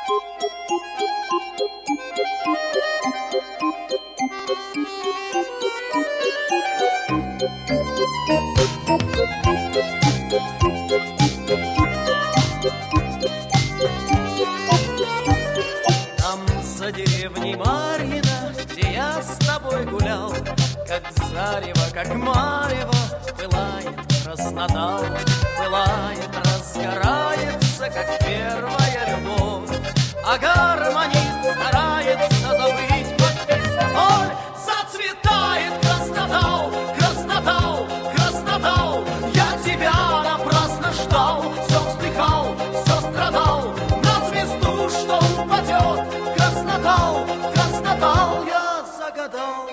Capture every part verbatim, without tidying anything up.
За деревней Марьино, где я с тобой гулял, как зарево, как марево, пылает краснотал, пылает, разгорается, как первая любовь, а гармонист старается забыть под пистоль. Зацветает краснотал, краснотал, краснотал, я тебя напрасно ждал, все вздыхал, все страдал, на звезду, что упадет. Краснотал, краснотал, я загадал.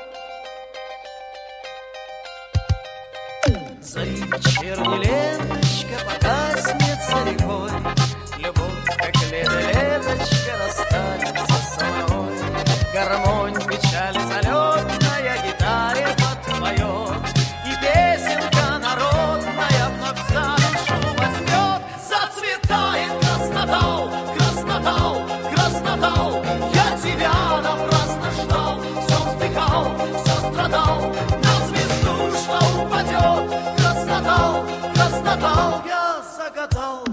За вечерней ленточка погаснется рекой, любовь, как лето-леточка, растается самой. Гармонь, печаль залетная, гитаре подпоет, и песенка народная вновь за душу возьмет. Зацветает краснотал, краснотал, краснотал, я тебя напрасно ждал, все вздыхал, все страдал, на звезду, что упадет. Краснотал, краснотал, я загадал.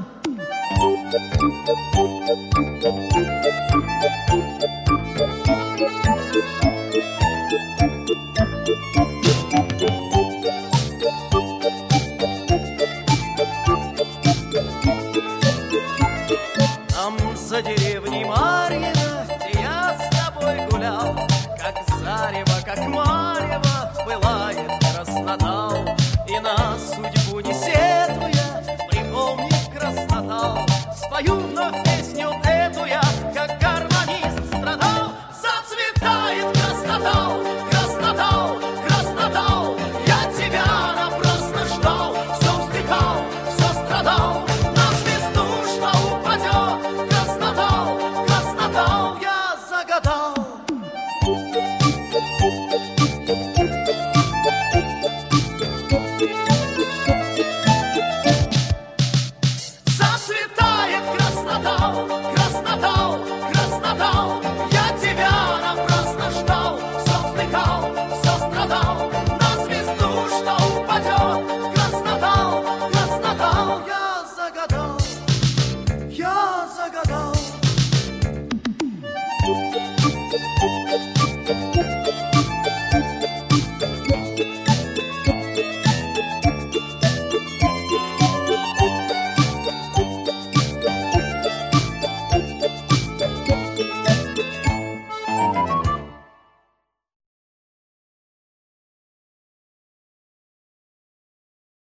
Там за деревней Марьино, где я с тобой гулял, как зарево, как марево, пылает краснотал, и на судьбу не сетуя, припомнив краснотал, спою вновь песню